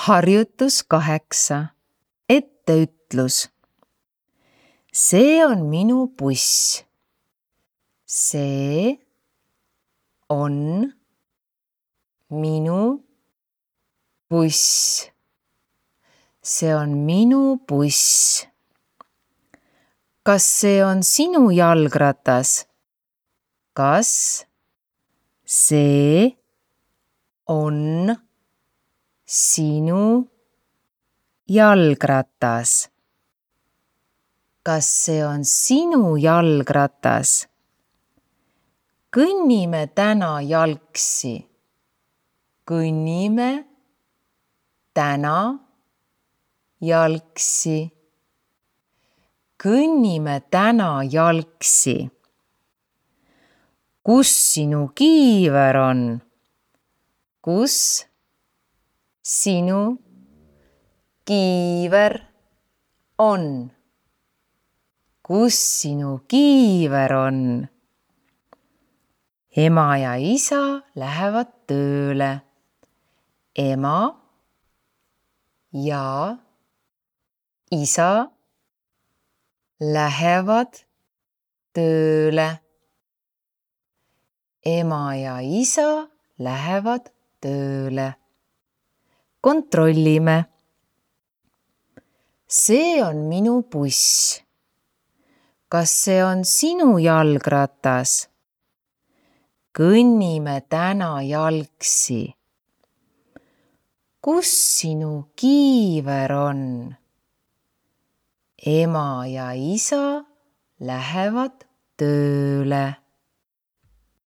Harjutus 8. Etteütlus. See on minu buss. See on minu buss. See on minu buss. Kas see on sinu jalgratas? Kas see on sinu jalgratas? Kas see on sinu jalgratas? Kõnnime täna jalgsi. Kõnnime täna jalgsi. Kõnnime täna jalgsi. Kus sinu kiiver on? Kus sinu kiiver on? Kus sinu kiiver on? Ema ja isa lähevad tööle. Ema ja isa lähevad tööle. Ema ja isa lähevad tööle. Kontrollime. See on minu buss. Kas see on sinu jalgratas? Kõnnime täna jalgsi. Kus sinu kiiver on? Ema ja isa lähevad tööle.